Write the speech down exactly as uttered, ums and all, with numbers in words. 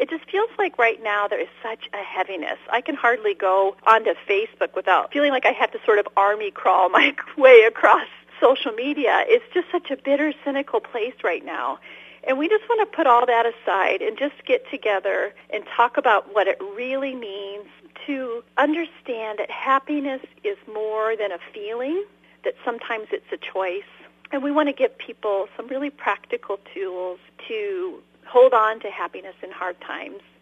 it just feels like right now there is such a heaviness. I can hardly go onto Facebook without feeling like I have to sort of army crawl my way across social media. It's just such a bitter, cynical place right now. And we just want to put all that aside and just get together and talk about what it really means to understand that happiness is more than a feeling, that sometimes it's a choice. And we want to give people some really practical tools to hold on to happiness in hard times.